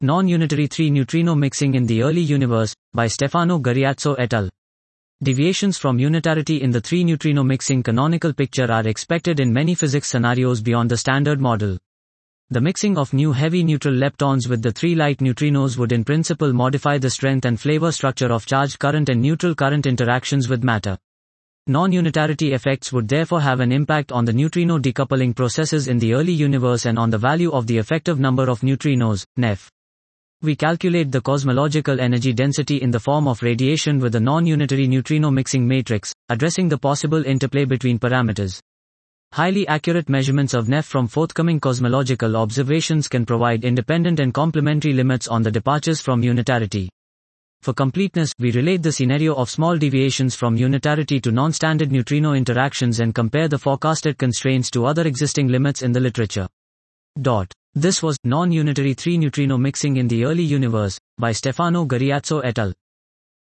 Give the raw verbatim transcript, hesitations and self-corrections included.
Non-unitary three-neutrino mixing in the early universe, by Stefano Gariazzo et al. Deviations from unitarity in the three-neutrino mixing canonical picture are expected in many physics scenarios beyond the standard model. The mixing of new heavy neutral leptons with the three light neutrinos would in principle modify the strength and flavor structure of charged current and neutral current interactions with matter. Non-unitarity effects would therefore have an impact on the neutrino decoupling processes in the early universe and on the value of the effective number of neutrinos, N E F. We calculate the cosmological energy density in the form of radiation with a non-unitary neutrino mixing matrix, addressing the possible interplay between parameters. Highly accurate measurements of N E F from forthcoming cosmological observations can provide independent and complementary limits on the departures from unitarity. For completeness, we relate the scenario of small deviations from unitarity to non-standard neutrino interactions and compare the forecasted constraints to other existing limits in the literature. Dot. This was Non-Unitary three-Neutrino Mixing in the Early Universe, by Stefano Gariazzo et al.